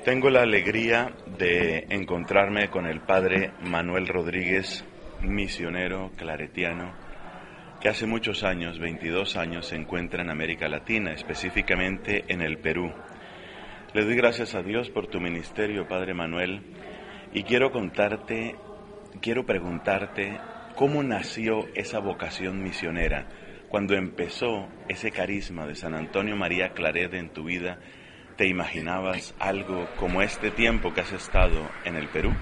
Tengo la alegría de encontrarme con el padre Manuel Rodríguez, misionero claretiano, que hace muchos años, 22 años, se encuentra en América Latina, específicamente en el Perú. Le doy gracias a Dios por tu ministerio, padre Manuel, y quiero preguntarte cómo nació esa vocación misionera, cuando empezó ese carisma de San Antonio María Claret en tu vida. ¿Te imaginabas algo como este tiempo que has estado en el Perú?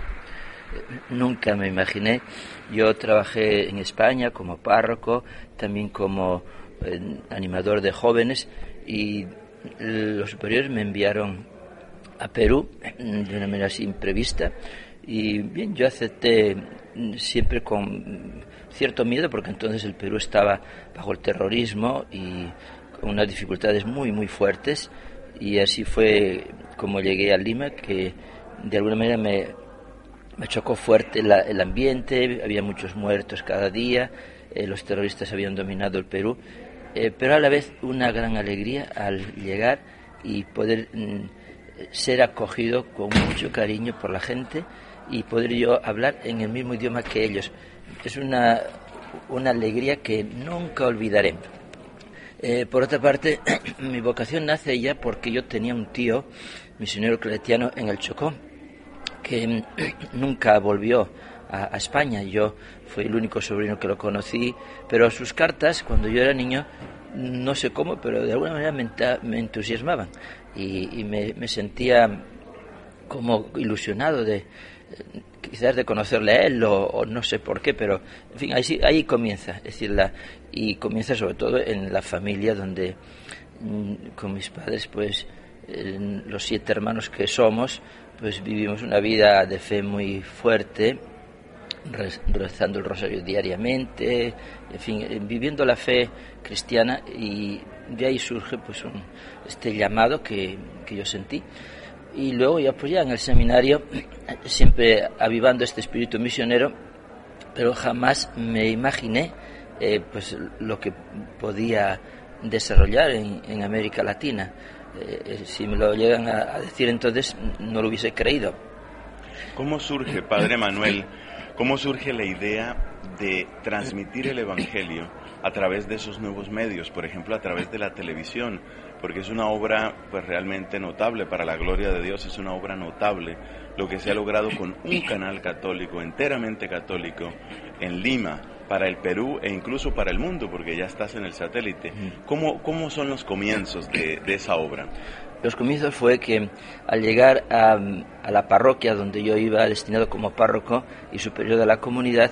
Nunca me imaginé. Yo trabajé en España como párroco, también como animador de jóvenes, y los superiores me enviaron a Perú de una manera así imprevista, y bien, yo acepté siempre con cierto miedo, porque entonces el Perú estaba bajo el terrorismo y con unas dificultades muy muy fuertes. Y así fue como llegué a Lima, que de alguna manera me chocó fuerte el ambiente. Había muchos muertos cada día, los terroristas habían dominado el Perú, pero a la vez una gran alegría al llegar y poder ser acogido con mucho cariño por la gente y poder yo hablar en el mismo idioma que ellos. Es una alegría que nunca olvidaré. Por otra parte, mi vocación nace ya porque yo tenía un tío, misionero claretiano, en el Chocó, que nunca volvió a España. Yo fui el único sobrino que lo conocí, pero sus cartas, cuando yo era niño, no sé cómo, pero de alguna manera me entusiasmaban y me sentía como ilusionado quizás de conocerle a él o no sé por qué, pero en fin, ahí comienza, es decir, y comienza sobre todo en la familia donde con mis padres, pues los 7 hermanos que somos, pues vivimos una vida de fe muy fuerte, rezando el rosario diariamente, en fin, viviendo la fe cristiana, y de ahí surge pues este llamado que yo sentí. Y luego ya pues ya en el seminario, siempre avivando este espíritu misionero, pero jamás me imaginé pues lo que podía desarrollar en América Latina. Si me lo llegan a decir entonces, no lo hubiese creído. ¿Cómo surge, padre Manuel, cómo surge la idea de transmitir el Evangelio a través de esos nuevos medios, por ejemplo a través de la televisión? Porque es una obra pues realmente notable, para la gloria de Dios, es una obra notable lo que se ha logrado con un canal católico, enteramente católico, en Lima, para el Perú e incluso para el mundo, porque ya estás en el satélite. ¿Cómo son los comienzos de esa obra? Los comienzos fue que al llegar a la parroquia donde yo iba destinado como párroco y superior de la comunidad,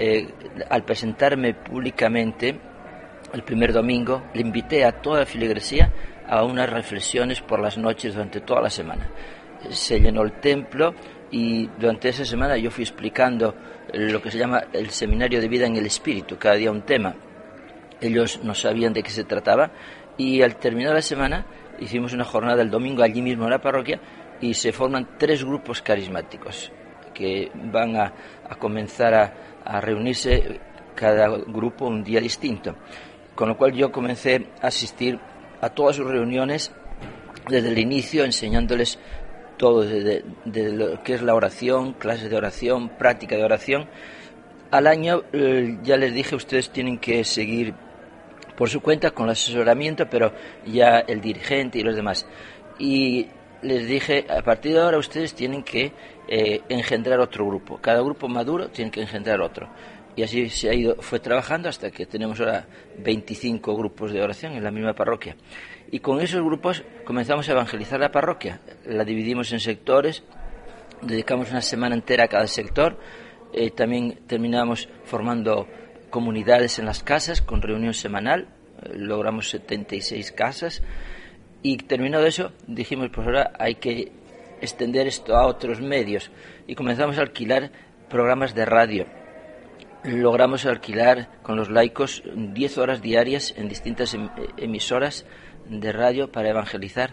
al presentarme públicamente el primer domingo, le invité a toda la feligresía a unas reflexiones por las noches durante toda la semana. Se llenó el templo y durante esa semana yo fui explicando lo que se llama el seminario de vida en el espíritu, cada día un tema. Ellos no sabían de qué se trataba, y al terminar la semana hicimos una jornada el domingo allí mismo en la parroquia, y se forman 3 grupos carismáticos que van a comenzar a reunirse cada grupo un día distinto. Con lo cual yo comencé a asistir a todas sus reuniones desde el inicio, enseñándoles todo, de lo que es la oración, clases de oración, práctica de oración. Al año ya les dije, ustedes tienen que seguir por su cuenta con el asesoramiento, pero ya el dirigente y los demás. Y les dije, a partir de ahora ustedes tienen que engendrar otro grupo. Cada grupo maduro tiene que engendrar otro. Y así fue trabajando hasta que tenemos ahora 25 grupos de oración en la misma parroquia. Y con esos grupos comenzamos a evangelizar la parroquia. La dividimos en sectores, dedicamos una semana entera a cada sector. También terminamos formando comunidades en las casas con reunión semanal. Logramos 76 casas. Y terminado eso, dijimos, pues ahora hay que extender esto a otros medios. Y comenzamos a alquilar programas de radio. Logramos alquilar con los laicos 10 horas diarias en distintas emisoras de radio para evangelizar.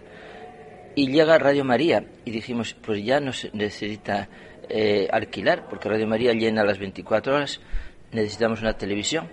Y llega Radio María y dijimos, pues ya no se necesita alquilar, porque Radio María llena las 24 horas, necesitamos una televisión.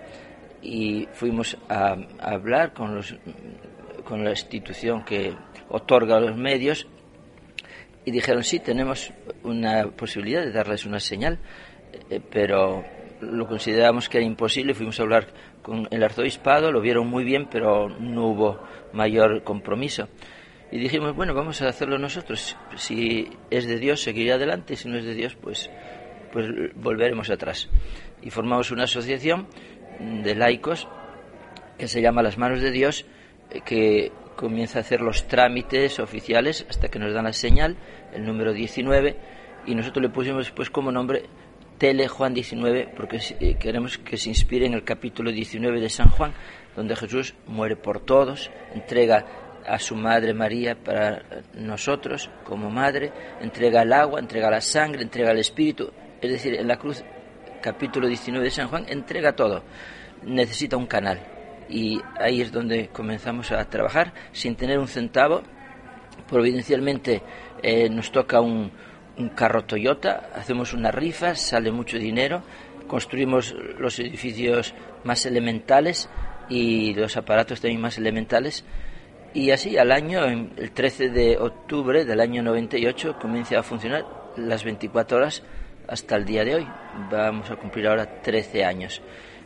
Y fuimos a hablar con la institución que otorga los medios, y dijeron, sí, tenemos una posibilidad de darles una señal, pero lo consideramos que era imposible. Fuimos a hablar con el arzobispado, lo vieron muy bien, pero no hubo mayor compromiso. Y dijimos, bueno, vamos a hacerlo nosotros. Si es de Dios, seguiré adelante, y si no es de Dios, pues volveremos atrás. Y formamos una asociación de laicos que se llama Las Manos de Dios, que comienza a hacer los trámites oficiales hasta que nos dan la señal, el número 19, y nosotros le pusimos después como nombre Tele Juan 19, porque queremos que se inspire en el capítulo 19 de San Juan, donde Jesús muere por todos, entrega a su madre María para nosotros como madre, entrega el agua, entrega la sangre, entrega el espíritu, es decir, en la cruz, capítulo 19 de San Juan, entrega todo. Necesita un canal, y ahí es donde comenzamos a trabajar sin tener un centavo. Providencialmente nos toca un carro Toyota, hacemos una rifa, sale mucho dinero, construimos los edificios más elementales y los aparatos también más elementales, y así al año, el 13 de octubre del año 98, comienza a funcionar las 24 horas hasta el día de hoy. Vamos a cumplir ahora 13 años.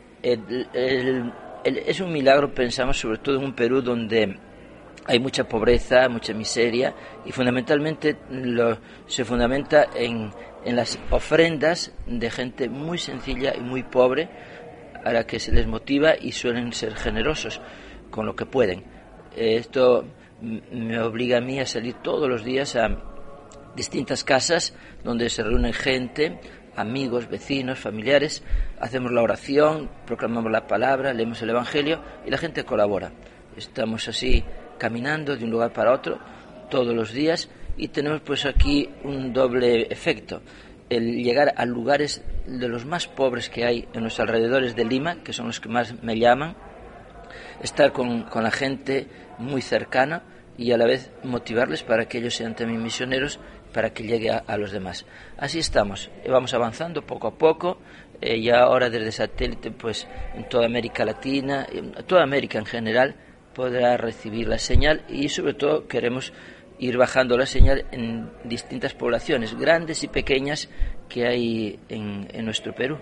Es un milagro, pensamos, sobre todo en un Perú donde hay mucha pobreza, mucha miseria, y fundamentalmente se fundamenta en las ofrendas de gente muy sencilla y muy pobre, a la que se les motiva y suelen ser generosos con lo que pueden. Esto me obliga a mí a salir todos los días a distintas casas donde se reúnen gente, amigos, vecinos, familiares, hacemos la oración, proclamamos la palabra, leemos el Evangelio y la gente colabora. Estamos así caminando de un lugar para otro todos los días, y tenemos pues aquí un doble efecto: el llegar a lugares de los más pobres que hay en los alrededores de Lima, que son los que más me llaman, estar con la gente muy cercana y a la vez motivarles para que ellos sean también misioneros, para que llegue a los demás. Así estamos, vamos avanzando poco a poco, y ahora desde satélite pues en toda América Latina, en toda América en general, podrá recibir la señal, y sobre todo queremos ir bajando la señal en distintas poblaciones, grandes y pequeñas, que hay en nuestro Perú.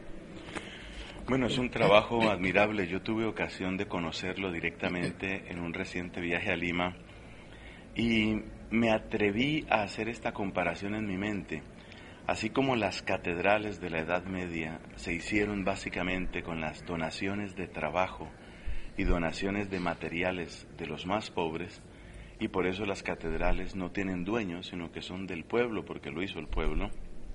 Bueno, es un trabajo admirable. Yo tuve ocasión de conocerlo directamente en un reciente viaje a Lima, y me atreví a hacer esta comparación en mi mente. Así como las catedrales de la Edad Media se hicieron básicamente con las donaciones de trabajo y donaciones de materiales de los más pobres, y por eso las catedrales no tienen dueños, sino que son del pueblo, porque lo hizo el pueblo.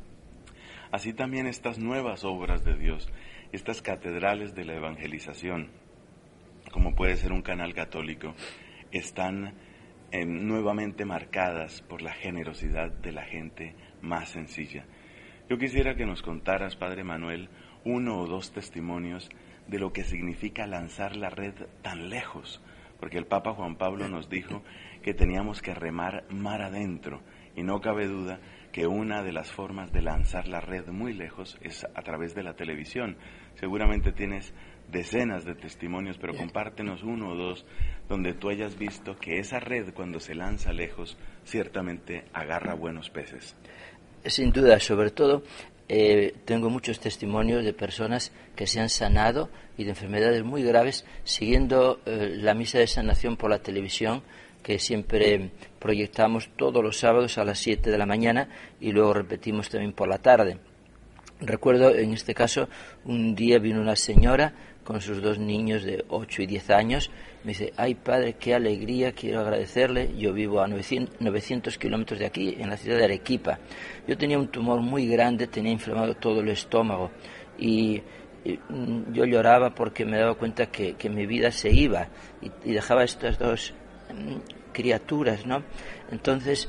Así también estas nuevas obras de Dios, estas catedrales de la evangelización, como puede ser un canal católico, están nuevamente marcadas por la generosidad de la gente más sencilla. Yo quisiera que nos contaras, Padre Manuel, 1 o 2 testimonios de lo que significa lanzar la red tan lejos, porque el Papa Juan Pablo nos dijo que teníamos que remar mar adentro, y no cabe duda que una de las formas de lanzar la red muy lejos es a través de la televisión. Seguramente tienes decenas de testimonios, pero compártenos 1 o 2 donde tú hayas visto que esa red, cuando se lanza lejos, ciertamente agarra buenos peces. Sin duda, sobre todo tengo muchos testimonios de personas que se han sanado y de enfermedades muy graves siguiendo la misa de sanación por la televisión, que siempre proyectamos todos los sábados a las 7 de la mañana y luego repetimos también por la tarde. Recuerdo, en este caso, un día vino una señora con sus 2 niños de 8 y 10 años. Me dice: ay, padre, qué alegría, quiero agradecerle. Yo vivo a 900 kilómetros de aquí, en la ciudad de Arequipa. Yo tenía un tumor muy grande, tenía inflamado todo el estómago, y yo lloraba porque me daba cuenta que mi vida se iba y dejaba estas 2 criaturas, ¿no? Entonces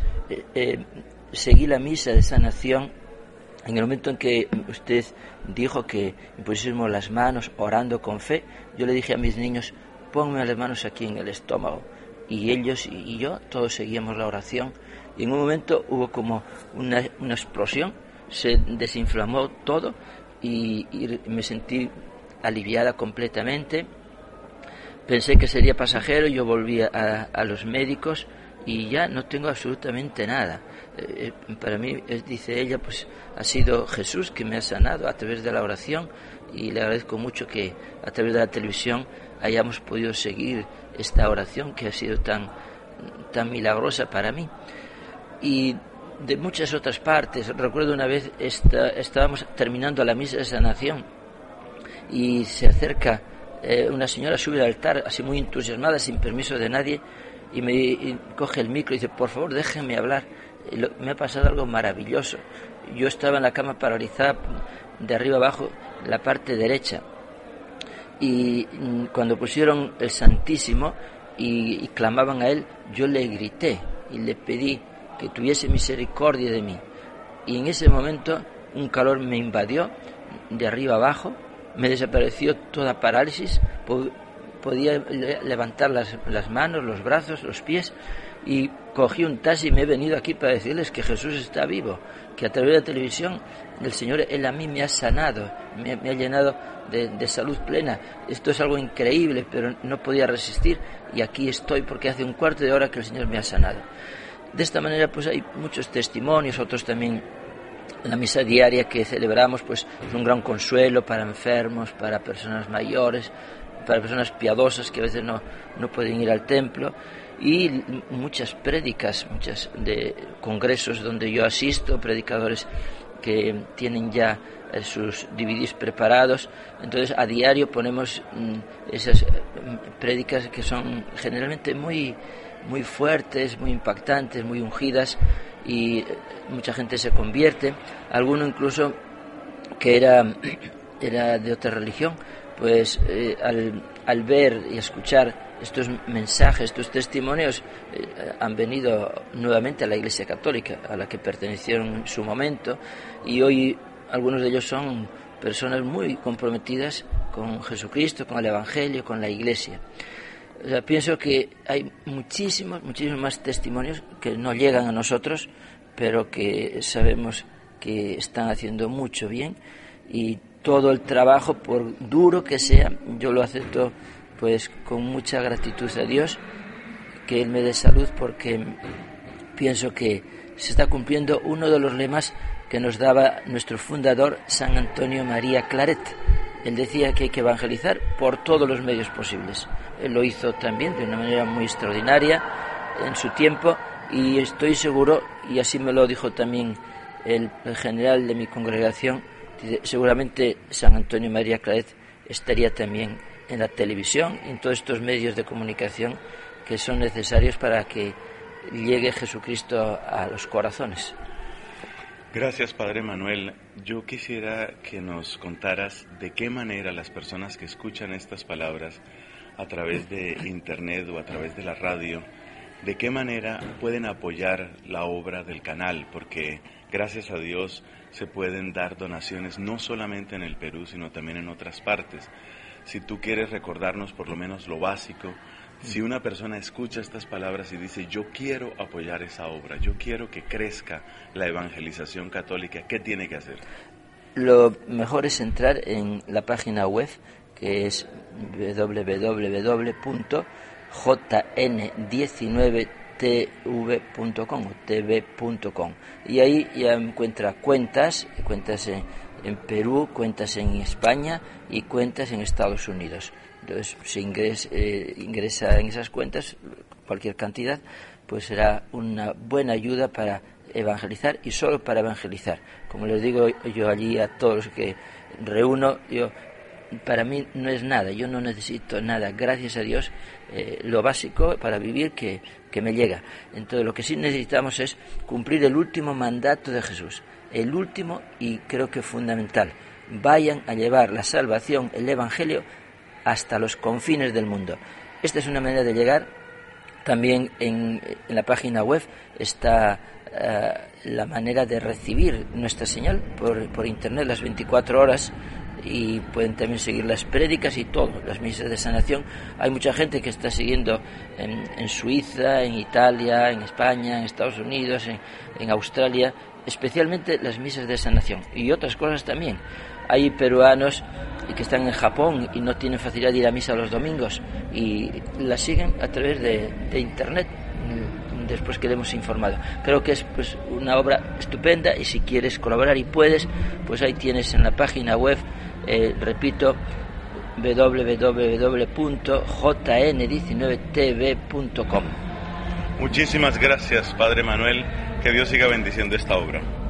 seguí la misa de sanación. En el momento en que usted dijo que pusiésemos las manos orando con fe, yo le dije a mis niños: pónganme las manos aquí en el estómago. Y ellos y yo, todos seguíamos la oración. Y en un momento hubo como una explosión, se desinflamó todo y me sentí aliviada completamente. Pensé que sería pasajero, yo volví a los médicos y ya no tengo absolutamente nada. Para mí, dice ella, pues ha sido Jesús que me ha sanado a través de la oración, y le agradezco mucho que a través de la televisión hayamos podido seguir esta oración que ha sido tan milagrosa para mí. Y de muchas otras partes. Recuerdo una vez estábamos terminando la misa de sanación y se acerca una señora, sube al altar así muy entusiasmada, sin permiso de nadie, y coge el micro y dice: por favor, déjenme hablar. Me ha pasado algo maravilloso. Yo estaba en la cama paralizada de arriba abajo, la parte derecha, y cuando pusieron el Santísimo y clamaban a él, yo le grité y le pedí que tuviese misericordia de mí, y en ese momento un calor me invadió de arriba abajo, me desapareció toda parálisis, podía levantar las manos, los brazos, los pies, y cogí un taxi y me he venido aquí para decirles que Jesús está vivo, que a través de la televisión el Señor, Él a mí me ha sanado, me ha llenado de salud plena. Esto es algo increíble, pero no podía resistir, y aquí estoy porque hace un cuarto de hora que el Señor me ha sanado. De esta manera pues hay muchos testimonios, otros también. La misa diaria que celebramos pues es un gran consuelo para enfermos, para personas mayores, para personas piadosas que a veces no pueden ir al templo, y muchas prédicas, muchos de congresos donde yo asisto, predicadores que tienen ya sus DVDs preparados. Entonces a diario ponemos esas prédicas que son generalmente muy fuertes, muy impactantes, muy ungidas, y mucha gente se convierte. Alguno incluso que era de otra religión, pues al ver y escuchar estos mensajes, estos testimonios, han venido nuevamente a la Iglesia Católica, a la que pertenecieron en su momento, y hoy algunos de ellos son personas muy comprometidas con Jesucristo, con el Evangelio, con la Iglesia. O sea, pienso que hay muchísimos más testimonios que no llegan a nosotros, pero que sabemos que están haciendo mucho bien, y todo el trabajo, por duro que sea, yo lo acepto pues con mucha gratitud a Dios, que Él me dé salud, porque pienso que se está cumpliendo uno de los lemas que nos daba nuestro fundador, San Antonio María Claret. Él decía que hay que evangelizar por todos los medios posibles. Él lo hizo también de una manera muy extraordinaria en su tiempo, y estoy seguro, y así me lo dijo también el general de mi congregación, seguramente San Antonio María Claret estaría también en la televisión y en todos estos medios de comunicación que son necesarios para que llegue Jesucristo a los corazones. Gracias, Padre Manuel. Yo quisiera que nos contaras de qué manera las personas que escuchan estas palabras a través de internet o a través de la radio, de qué manera pueden apoyar la obra del canal, porque gracias a Dios se pueden dar donaciones no solamente en el Perú, sino también en otras partes. Si tú quieres recordarnos por lo menos lo básico, si una persona escucha estas palabras y dice: yo quiero apoyar esa obra, yo quiero que crezca la evangelización católica, ¿qué tiene que hacer? Lo mejor es entrar en la página web, que es www.jn19tv.com o tv.com, y ahí ya encuentra cuentas en Perú, cuentas en España y cuentas en Estados Unidos. Entonces, si ingresa en esas cuentas cualquier cantidad, pues será una buena ayuda para evangelizar, y solo para evangelizar. Como les digo yo allí a todos los que reúno, para mí no es nada, yo no necesito nada, gracias a Dios, lo básico para vivir que me llega. Entonces lo que sí necesitamos es cumplir el último mandato de Jesús, el último y creo que fundamental: vayan a llevar la salvación, el Evangelio, hasta los confines del mundo. Esta es una manera de llegar. También en la página web está la manera de recibir nuestra señal por internet las 24 horas, y pueden también seguir las prédicas y todo, las misas de sanación. Hay mucha gente que está siguiendo en Suiza, en Italia, en España, en Estados Unidos, en Australia, especialmente las misas de sanación, y otras cosas también. Hay peruanos que están en Japón y no tienen facilidad de ir a misa los domingos, y la siguen a través de internet, después que le hemos informado. Creo que es pues una obra estupenda, y si quieres colaborar y puedes, pues ahí tienes en la página web, repito, www.jn19tv.com. Muchísimas gracias, Padre Manuel. Que Dios siga bendiciendo esta obra.